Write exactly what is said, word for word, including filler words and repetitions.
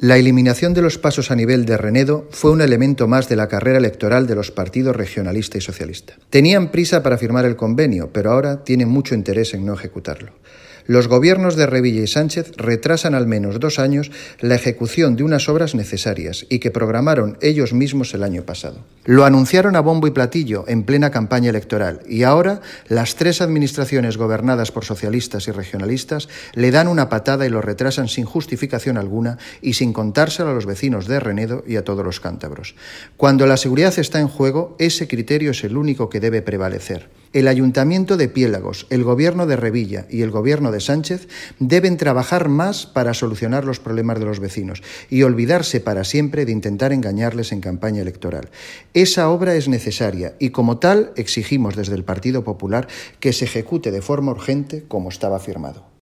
La eliminación de los pasos a nivel de Renedo fue un elemento más de la carrera electoral de los partidos regionalista y socialista. Tenían prisa para firmar el convenio, pero ahora tienen mucho interés en no ejecutarlo. Los gobiernos de Revilla y Sánchez retrasan al menos dos años la ejecución de unas obras necesarias y que programaron ellos mismos el año pasado. Lo anunciaron a bombo y platillo en plena campaña electoral y ahora las tres administraciones gobernadas por socialistas y regionalistas le dan una patada y lo retrasan sin justificación alguna y sin contárselo a los vecinos de Renedo y a todos los cántabros. Cuando la seguridad está en juego, ese criterio es el único que debe prevalecer. El Ayuntamiento de Piélagos, el Gobierno de Revilla y el Gobierno de Sánchez deben trabajar más para solucionar los problemas de los vecinos y olvidarse para siempre de intentar engañarles en campaña electoral. Esa obra es necesaria y, como tal, exigimos desde el Partido Popular que se ejecute de forma urgente como estaba firmado.